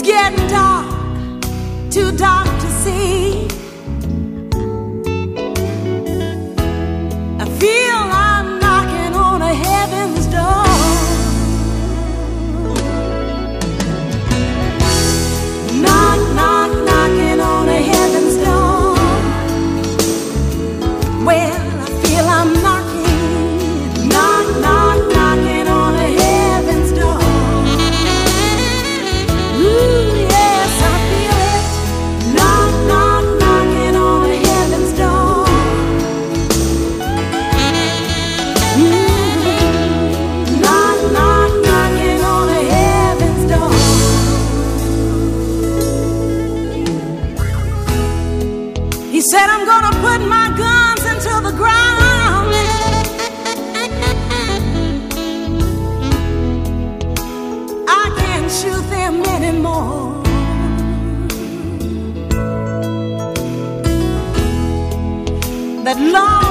getting dark, too dark to see. I feel I'm knocking on a heaven's door. Knock, knock, knocking on a heaven's door. Well, I feel I'm knocking, knock, knock, knocking on a heaven's door. Ooh, yes, I feel it. Knock, knock, knocking on a heaven's door. Knock, knock, knocking on a heaven's door. He said, I'm gonna put my guns into the ground. I can't shoot them anymore. That long